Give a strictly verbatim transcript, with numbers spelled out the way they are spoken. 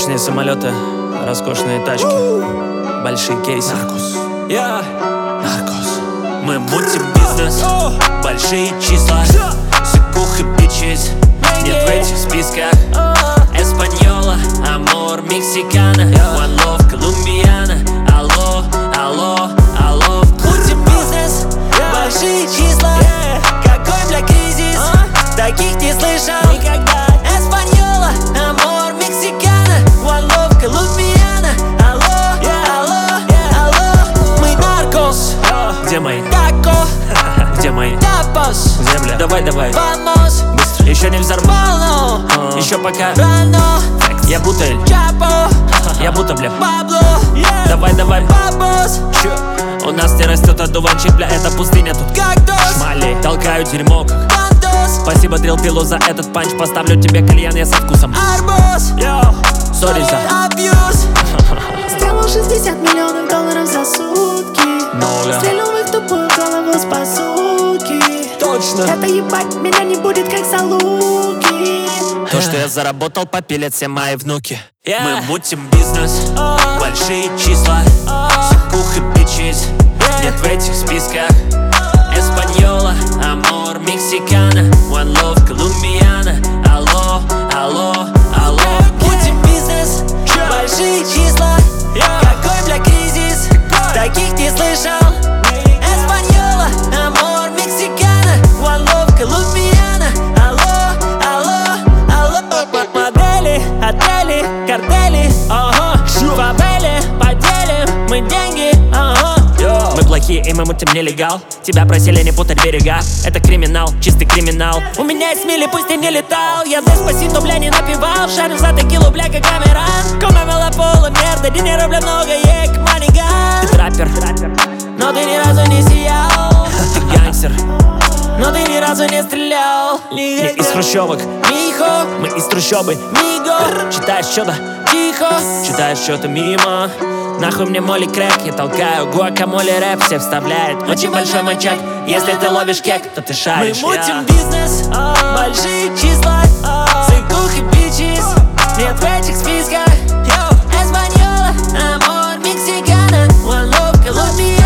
Личные самолеты, роскошные тачки, большие кейсы. Наркос. Yeah. Наркос. Мы мутим бизнес, большие числа, сыкух и бичес. Нет в этих списках Эспаньола, амор, мексикана, One Love, колумбиана. Алло, алло, алло. Мутим бизнес, большие числа. Какой, бля, кризис? Таких не слышал никогда. Эспаньола, амор, мексикана, One Love, колумбиана. Алло, алло, алло. Мы наркос. Где мои тако? Где мои тапос? Где, бля? Давай, давай. Vamos. Быстро. Еще не взорвал, но uh. еще пока рано. Facts. Я бутель Чапо. Я будто, бля, Пабло. Yeah. Давай, давай. Бабос. У нас не растет одуванчик, бля, это пустыня, тут кактус. Шмали, толкаю дерьмо, как Пантос. Спасибо дрил-пилу за этот панч. Поставлю тебе кальян, я со вкусом Арбуз. Сори за абьюз. Сделал шестьдесят миллионов долларов за сутки. Много. Стрельнул в их тупую голову с базуки. Точно. Это ебать, меня не будет как залуки. То, что я заработал, попилят все мои внуки. Yeah. Мы мутим бизнес, oh. большие числа, oh. сыкух и бичес. Yeah. Нет в этих списках Эспаньола, амор, мексикана, One Love, колумбиана. Алло, алло, алло. Yeah. Мутим бизнес, yeah. большие числа. Yeah. Какой, бля, кризис? Какой? Таких не слышал. Эспаньола, амор, мексикана, One Love, колумбиана. Алло, алло, алло. Модели, отели, картели, ага. Фавели, поделим мы деньги, ага. Мы плохие и мы мутим нелегал. Тебя просили не путать берега. Это криминал, чистый криминал. У меня есть мили, пусть ты не летал. Я деспасито, бля, не напевал. Шарю за текилу, бля, как Камеран. Комемела пола, мерда, денег, бля, много, ек, маниган. Ты траппер, но ты ни разу не сиял. Ты гангстер, но ты ни разу не стрелял. Не из хрущевок, Михо. Мы из трущобы, Миго. Читаешь что-то, тихо. Читаешь что-то мимо. Нахуй мне моли крэк, я толкаю гуакамоле рэп. Все вставляет очень большой мачак. Если ты ловишь кек, то ты шаришь. Мы мутим бизнес, большие числа, сыкух и бичес. Нет в этих списках Эспаньола, амор, мексикана, One Love, колумбиана.